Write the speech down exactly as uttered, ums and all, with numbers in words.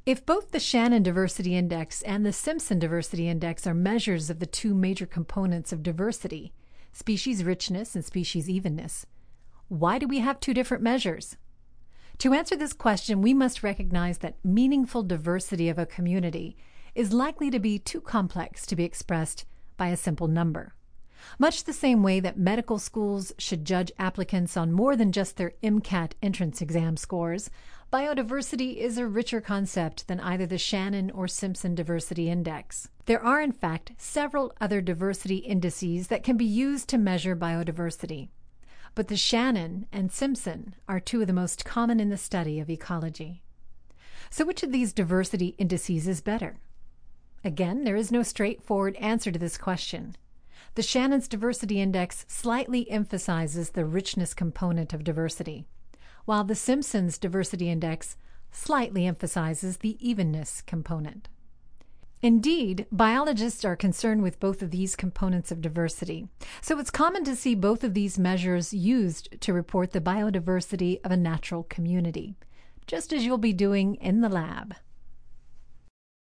If both the Shannon Diversity Index and the Simpson Diversity Index are measures of the two major components of diversity, species richness and species evenness, why do we have two different measures? To answer this question, we must recognize that meaningful diversity of a community is likely to be too complex to be expressed by a simple number. Much the same way that medical schools should judge applicants on more than just their MCAT entrance exam scores, biodiversity is a richer concept than either the Shannon or Simpson Diversity Index. There are, in fact, several other diversity indices that can be used to measure biodiversity. But the Shannon and Simpson are two of the most common in the study of ecology. So which of these diversity indices is better? Again, there is no straightforward answer to this question. The Shannon's Diversity Index slightly emphasizes the richness component of diversity, while the Simpson's Diversity Index slightly emphasizes the evenness component. Indeed, biologists are concerned with both of these components of diversity, so it's common to see both of these measures used to report the biodiversity of a natural community, just as you'll be doing in the lab.